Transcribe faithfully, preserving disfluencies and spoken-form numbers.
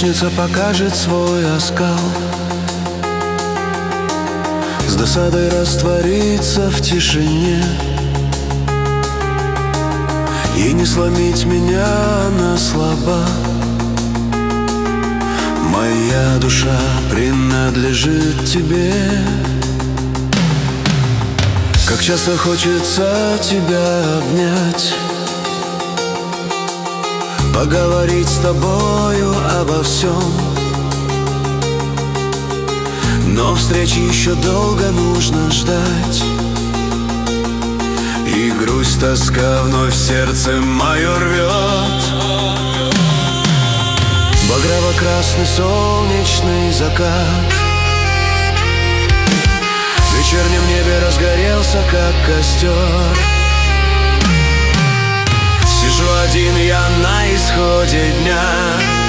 Хищница покажет свой оскал, с досадой растворится в тишине. И не сломить меня, она слаба. Моя душа принадлежит тебе. Как часто хочется тебя обнять, поговорить с тобою обо всем. Но встречи еще долго нужно ждать, и грусть, тоска вновь сердце мое рвет. Багрово-красный солнечный закат в вечернем небе разгорелся, как костер. Сижу один я на исходе дня,